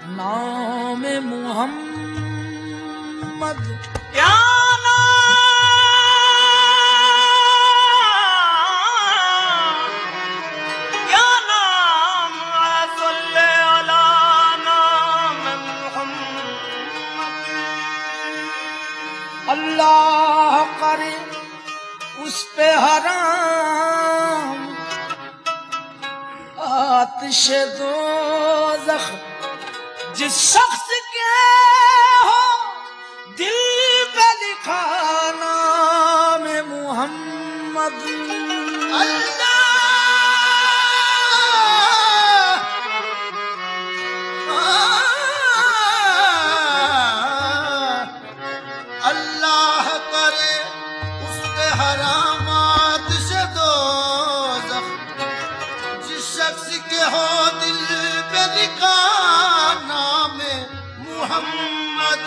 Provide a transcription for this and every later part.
नाम मुहम्मद क्या नाम सल्ले अला नाम मुहम्मद। अल्लाह करे उस पे हराम आतिश दोज़ख जिस शख्स के हो दिल पे लिखा नाम मुहम्मद। अल्लाह करे उस पे हरामात से दोज़ख जिस शख्स के हो दिल पे लिखा नाम मुहम्मद।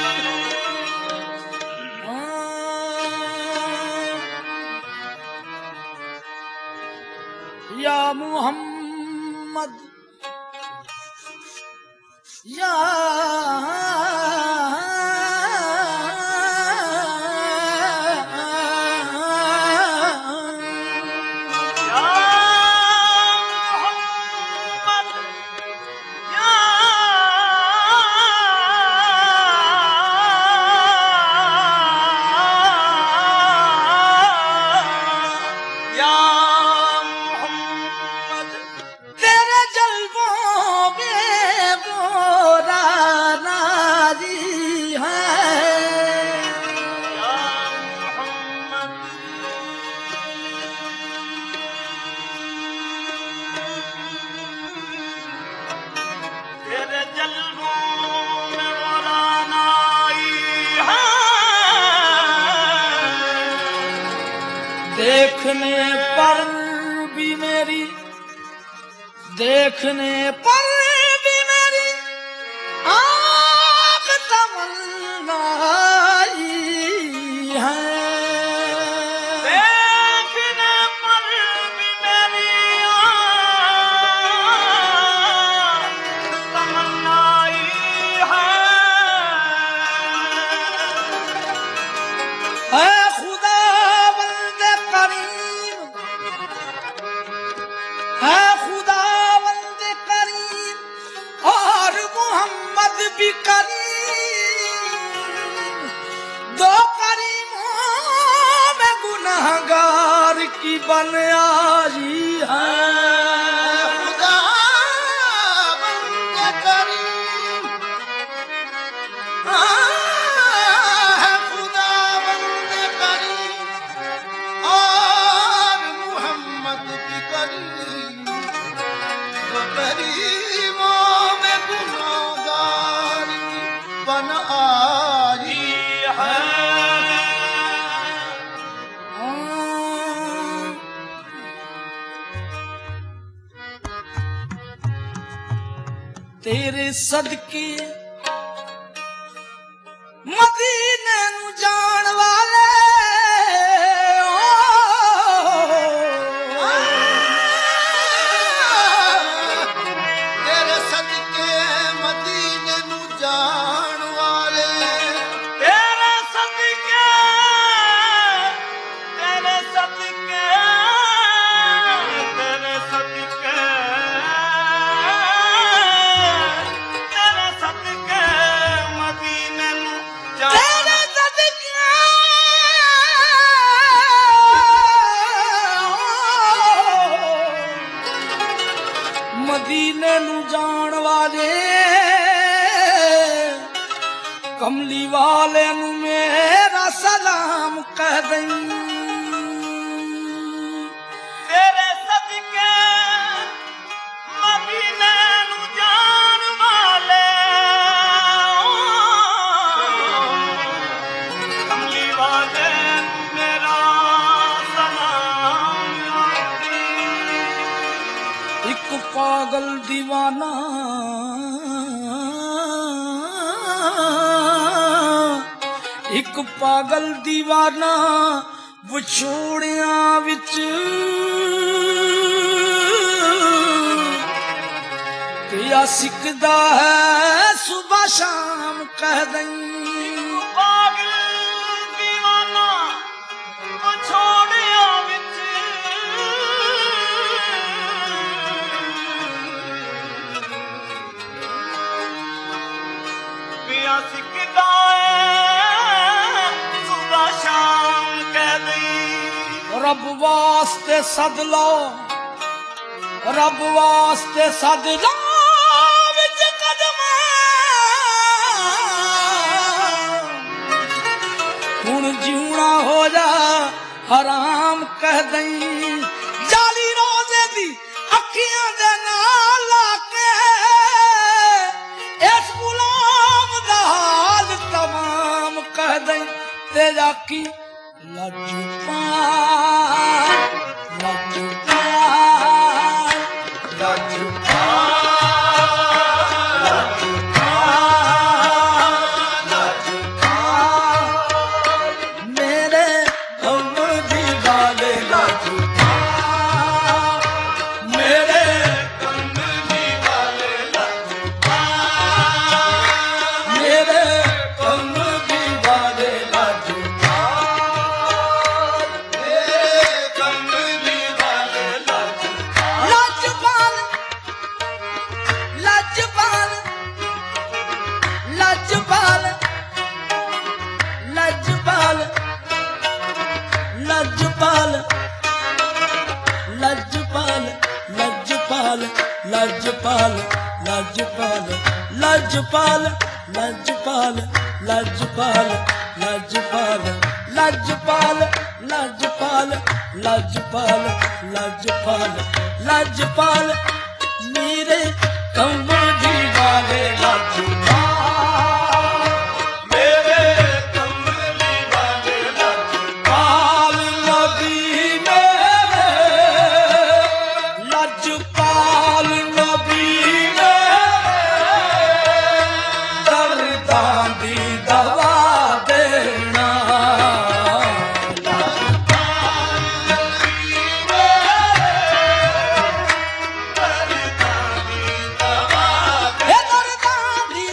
या मुहम्मद या देखने पर भी मेरी आँख तमन्नाई है। देखने पर भी मेरी आँख तमन्नाई है। खुदा बंदे करीम है, खुदा बंदे करीम और मोहम्मद भी करीम। दो करीमों में गुनहगार की बन आई है। खुदा बंदे करीम खुदा बंदे करीम और मुहम्मद भी करीम। दो करीमों में गुनहगार की बन आई है। तेरे सदके मदीने नू जान वाले तेरे सदके मदीने नू जान वाले तेरे सदके तेरे सदके तेरे सदके तेरे सदके मदीने नू तेरे सदके मदीने नू जान वाले कमली वाले नू मेरा सलाम कह दई। तेरे सदके मदीने नू जान वाले कमली वाले नू मेरा सलाम। एक पागल दीवाना एक पागल दीवाना विछोड़िया विच पिया सिकदा है सुबह शाम कह दई ਪਾਗਲ دیਵਾਨਾ ਵਿਛੋੜਿਆ ਵਿੱਚ ਪਿਆ ਸਿੱਕਦਾ ਏ ਸੁਬਹ ਸ਼ਾਮ ਕਹਿ ਦਈ रब वास्ते सद लो रब वास्ते सद लो विच कदम हुण जीवना हो जा हराम कह दई जाली रोजे दी अखियां दे नाल लाके इस गुलाम दा हाल तमाम कह दई तेरा की लजपाल लजपाल लजपाल लजपाल मेरे हम दीवाने लजपाल मेरे ਕੰਮ ਦੀਵਾਨੇ ਲਜਪਾਲ मेरे हम दीवाने लजपाल ਕੰਮ ਦੀਵਾਨੇ लजपाल लजपाल लजपाल लजपाल लजपाल लजपाल लजपाल लजपाल लजपाल लजपाल लजपाल लजपाल लजपाल लजपाल लजपाल लजपाल लजपाल लजपाल मेरे कमर दीवाने लजपाल ਮੇਰੇ ਕੰਮ ਦੀਵਾਨੇ पाल नबी मेरे लजपाल नबी मेरे दर्दां दी दवा देना हे दर्दां दी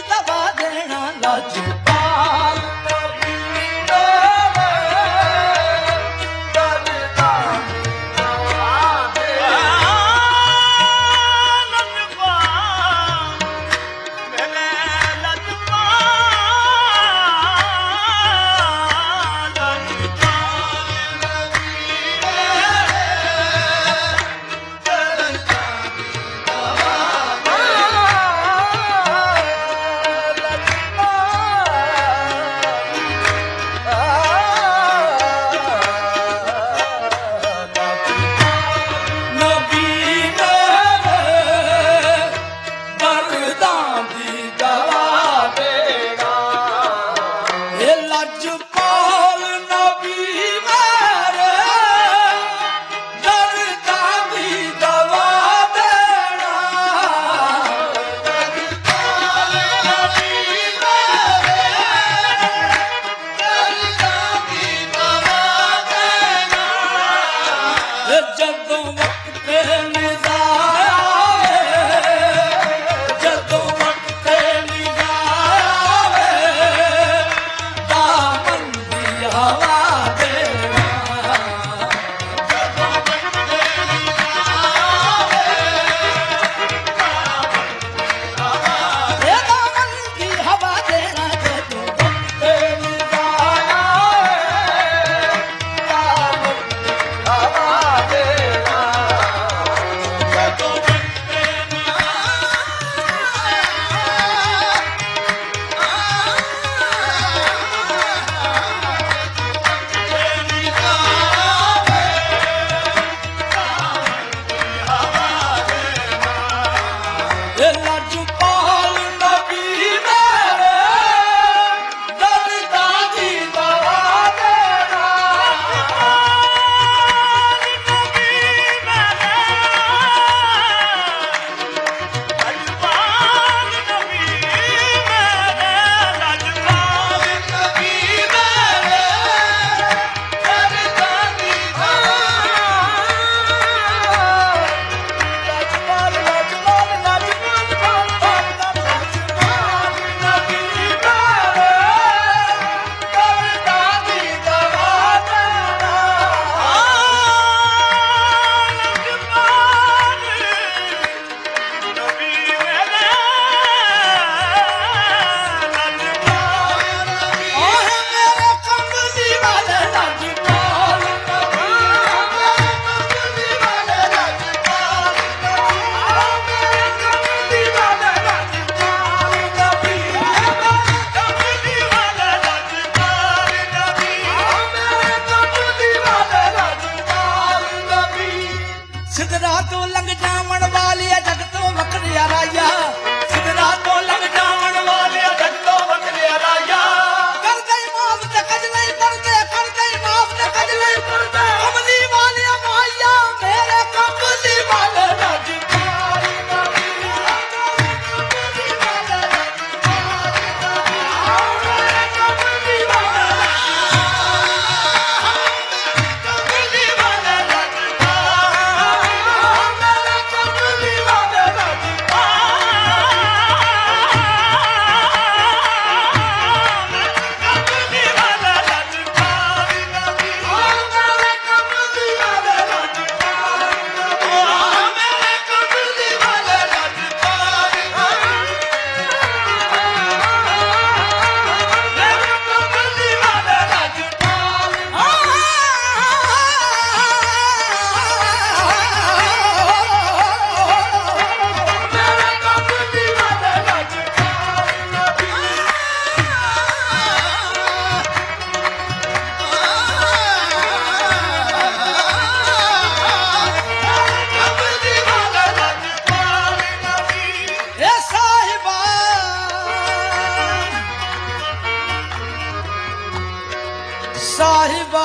साहिबा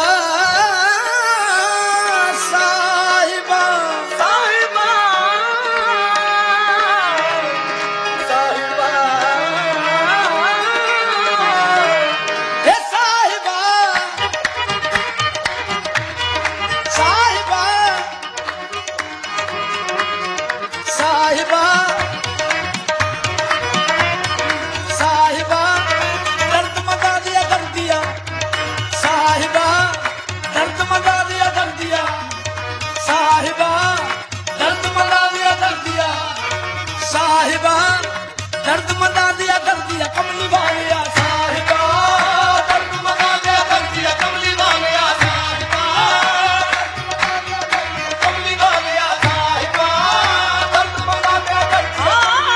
साहिबा ਸਾਹਿਬਾ ਸਾਹਿਬਾ हे साहिबा साहिबा साहिबा साहिबा दर्द मचा दिया कर दिया साहिबा दर्द मचा दिया कर दिया साहिबा दर्द मचा दिया कर दिया साहिबा दर्द मचा दिया कर दिया कमली वालिया साहिबा ਦਰਦ ਮਗਾ ਦਿਆ ਕਰਦੀਆ ਕਮਲੀ ਵਾਲਿਆ ਸਾਹਿਬਾ ਕਮਲੀ ਵਾਲਿਆ ਸਾਹਿਬਾ ਦਰਦ ਮਗਾ ਦਿਆ ਕਰਦੀਆ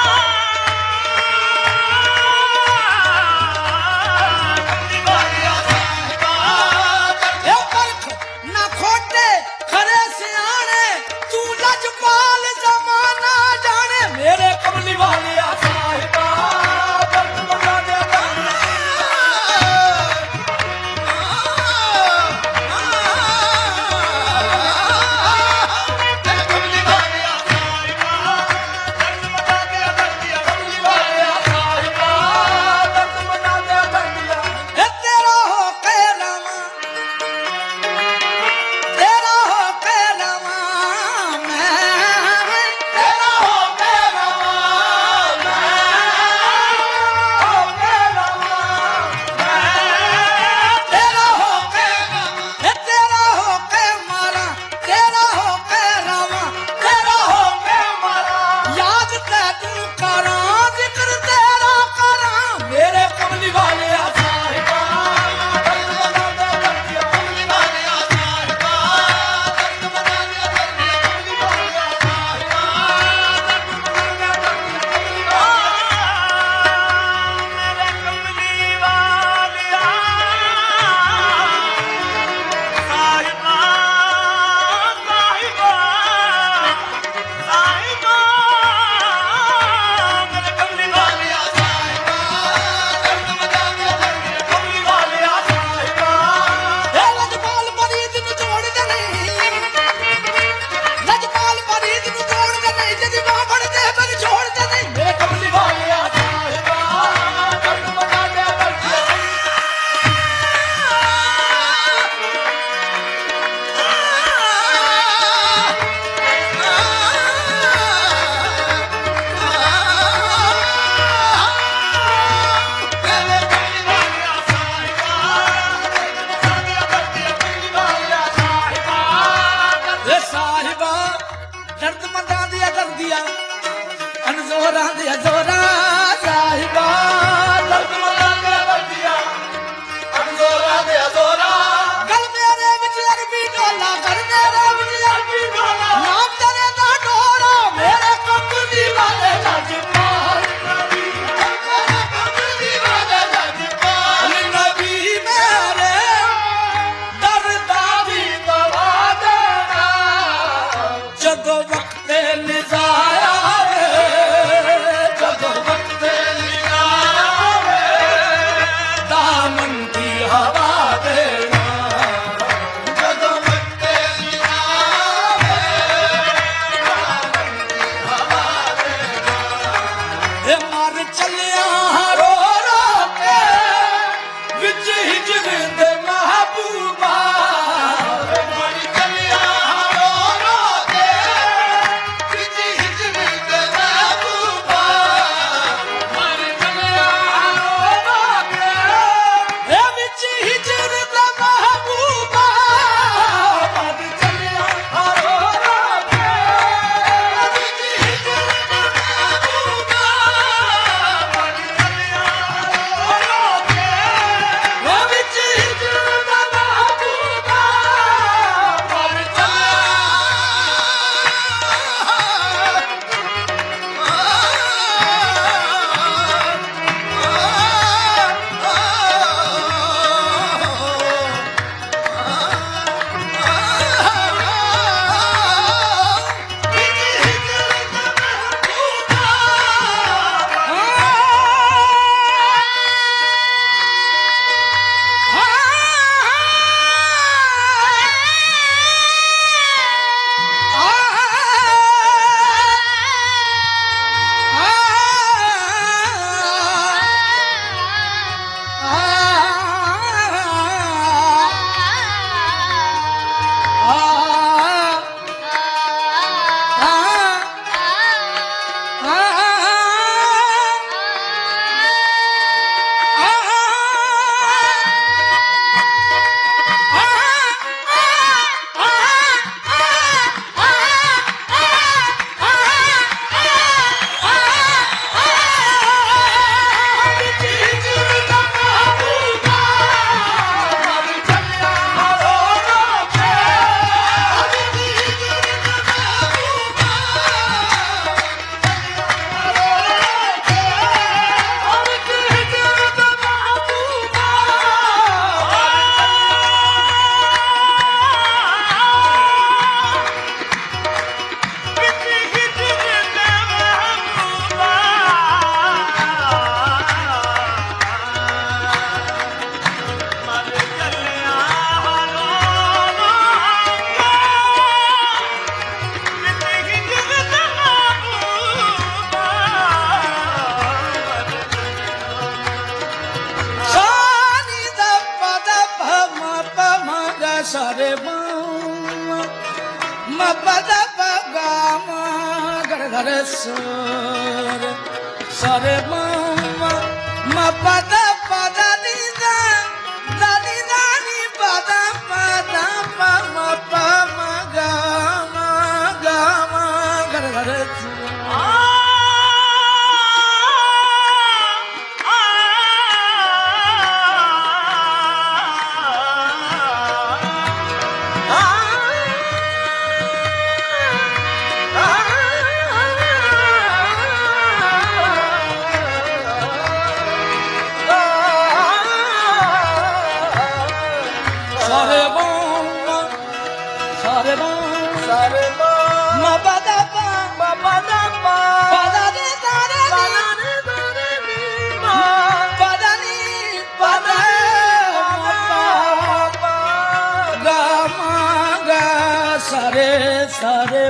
ਕਮਲੀ ਵਾਲਿਆ ਸਾਹਿਬਾ ਇਹ ਪਰਖ ਨਾ ਖੋਟੇ ਖਰੇ ਸਿਆਣੇ ਤੂੰ ਲਜਪਾਲ ਜ਼ਮਾਨਾ ਜਾਣੇ ਮੇਰੇ ਕਮਲੀ ਵਾਲਿਆ ਸਾਹਿਬਾ ਦਰਦ ਮਗਾ ਦਿਆ पद पगाम गर गर सुर सरे म पद पद नी दा दानी दानी पद पद प म प म गाम गाम गर गर सारे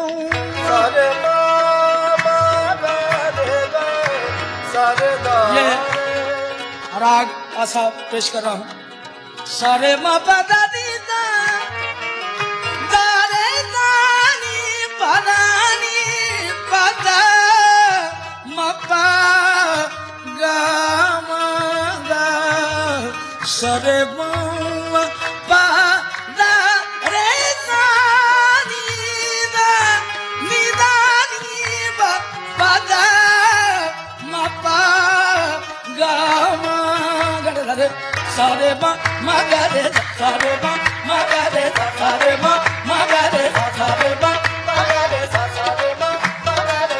ये राग ऐसा पेश कर रहा हूँ सारे मा पदा दी दा दारे दानी पदानी पदा मा पा गा मा गा सारे मा पा सारे मा गा रे सारे मा गा रे सारे मा गा रे सारे मा गा रे सारे मा गा रे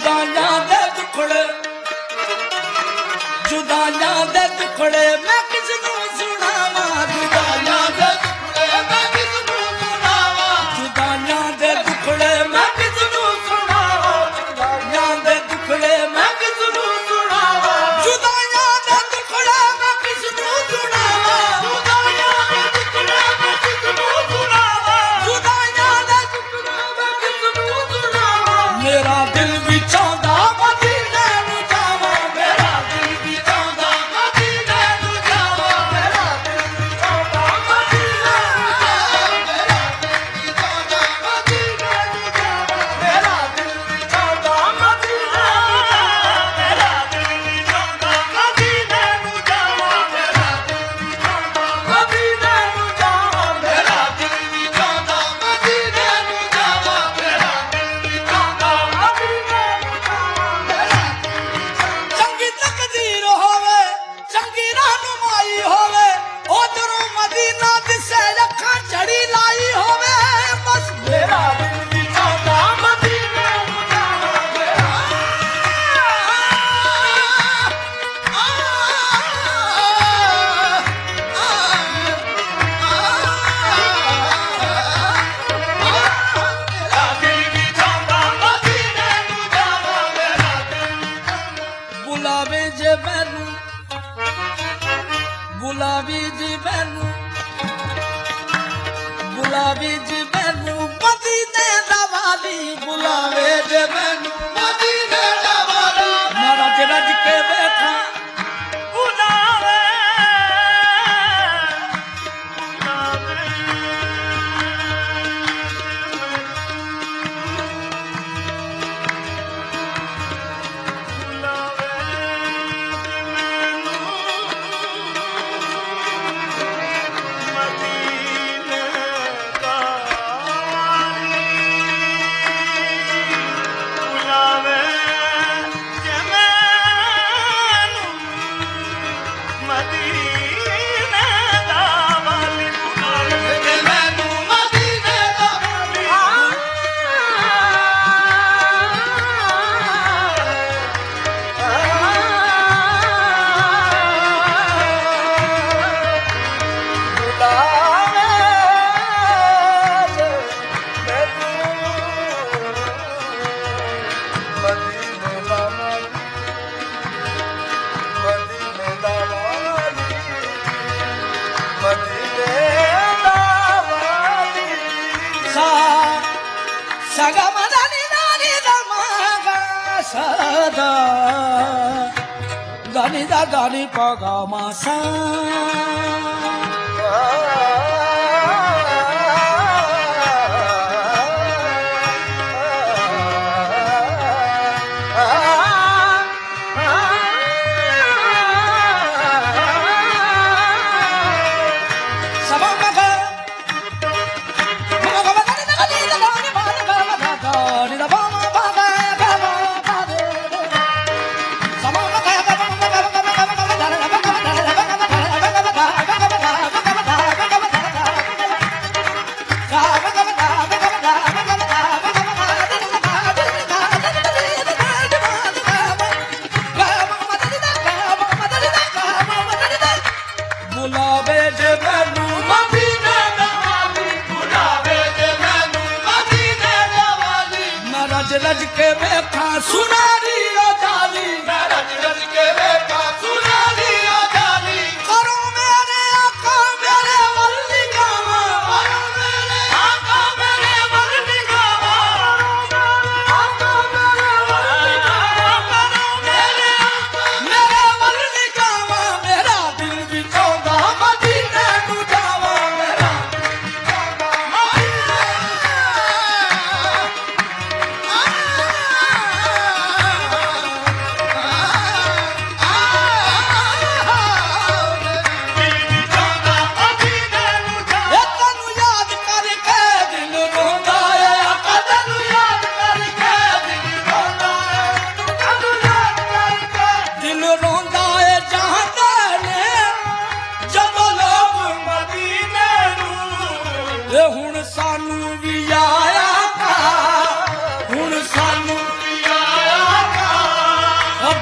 जुदाइयां दे दुखड़े मैं किसनू सुनावा जुदाइयां दे दुखड़े मैं किसनू सुनावा जुदाइयां दे दुखड़े मैं किसनू सुनावा जुदाइयां दे दुखड़े मैं किसनू सुनावा जुदाइयां दे दुखड़े मैं किसनू सुनावा जुदाइयां दे दुखड़े मैं किसनू सुनावा जुदाइयां दे दुखड़े मैं किसनू सुनावा मेरा दिल भी चाहता मदीने नू जावा मेरा दिल भी चाहता मदीने नू जावा मेरा दिल भी चाहता मदीने नू जावा मेरा दिल भी चाहता मदीने मेरा दिल भी चाहता मदीने नू जावा मेरा दिल भी चाहता मदीने नू जावा मेरा दिल भी चाहता मदीने नू जावा मेरा दिल भी चाहता मदीने नू जावा मेरा चंगी तकदीर होवे चंगी रहनुमाई होवे उधरों मदीना दिसे अखां चढ़ी लाई होवे बस मेरा दिल भी चाहता मदीने नू जावा मेरा दिल भी चाहता मदीने नू जावा मेरा दिल बुलावे जे मैनू बुलावी जी मैनू बुलावी जी मैनू मदीने दा वाली बुलावे जे मैनू मदीने दा वाली मारा च रज के बैठा बुलावे Gani da gani paga masa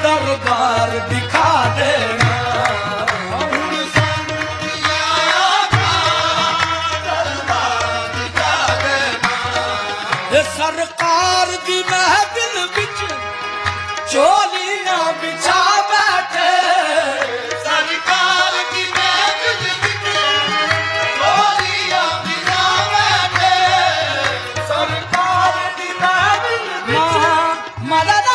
दरबार दिखा देना सरकार दी महफिल बिच चोलियां बिछा बैठे सरकार की महफिल बिच चोलियां बिछा बैठे सरकार दी महफिल बिच मदद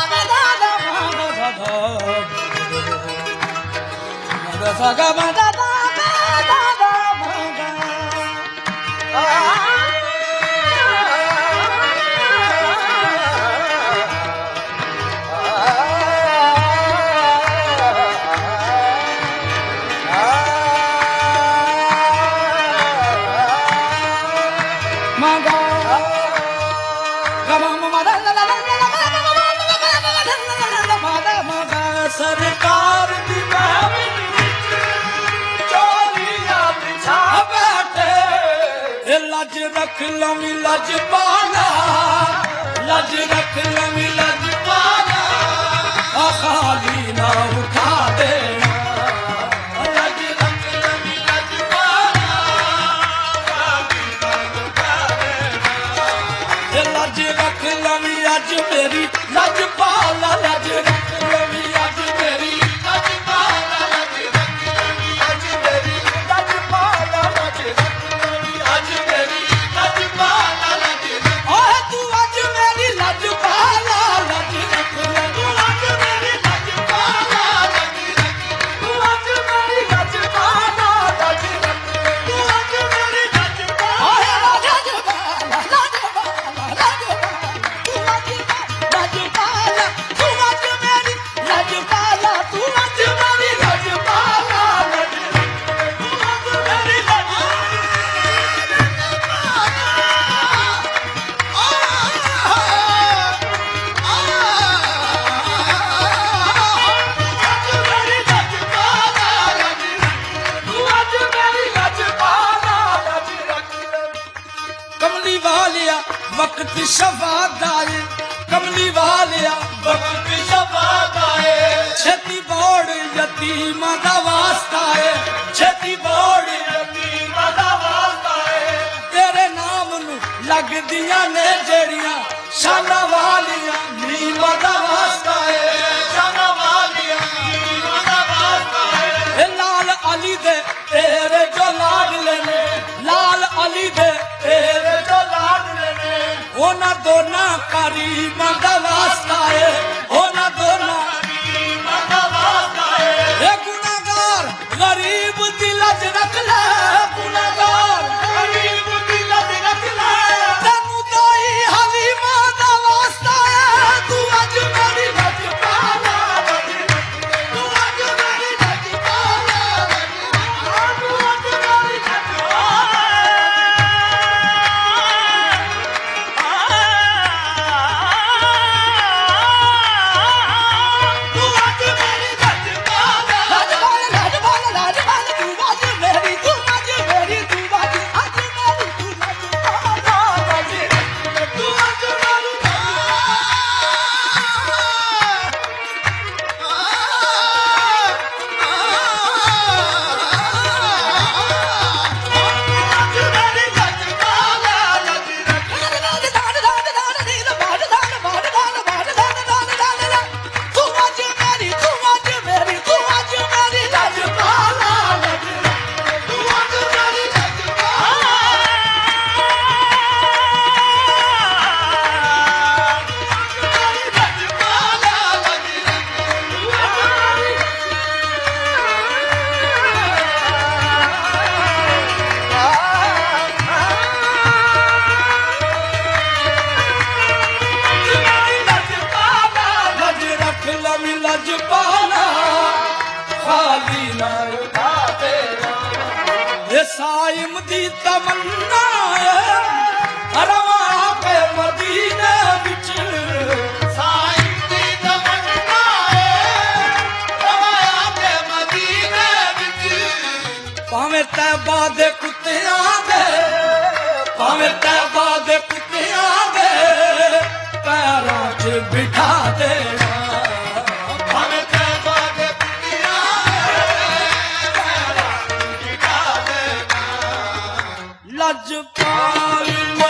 सरकार दी महफिल विच चोलियां बिछा बैठे लज रख लवी लज पाला लज रख लवी लज पाला खाली ना उठा देना लज रख लवी लज पाला खाली ना उठा देना लज रख लवी अज मेरी लज पाला लज रख लवी अज मेरी लज पाला लज रख लवी अज मेरी लज पाला लज रख लवी अज मेरी लज पाला लज ओए तू अज मेरी लज पाला लज रख ले तू अज मेरी लज पाला लज रख तू अज मेरी लज पाला लज रख तू अज मेरी लज पाला ओए लज पाला लज पाला लज तू अज लज पाला तू अज मेरी लज पाला तू अज मेरी लज पाला लज तू अज मेरी लज कमली वालिया वक्त शफात आए कमली वालिया वक्त शफात आए छेती बोड़ यतीम दा वास्ता है छेती बोड़ यतीम दा वास्ता है तेरे नाम नू लग दियां ने जेड़ियां शाना वालिया नीम दा वास्ता है शाना वालिया नीम दा वास्ता है लाल अली दे तेरे जो लाडले ने लाल अली दे तेरे जो लाडले ने ओना दोना करीम दा वास्ता है ओना दोना करीम दा वास्ता है ए गुनाहगार गरीब दी लज रख ले गुनाहगार गरीब दी लज रख ले तनु दाई हलीमा दा वास्ता है तू अज मेरी लज पाला लज तू अज मेरी लज पाला लज तू अज मेरी लज पाला तू अज मेरी लज पाला लज लज लज तू अज मेरी तू अज मेरी तू अज मेरी तू लज पाला लज तू अज मेरी लज पाला खाली ना उठा देना ये साइम दी तमन्ना है रवा के मदीने विच साईं दी तमन्ना है रवा के मदीने विच भावें तैबा दे कुत्तियां दे भावें तैबा दे कुत्तियां दे पैरां च बिठा देना ਲਜਪਾਲ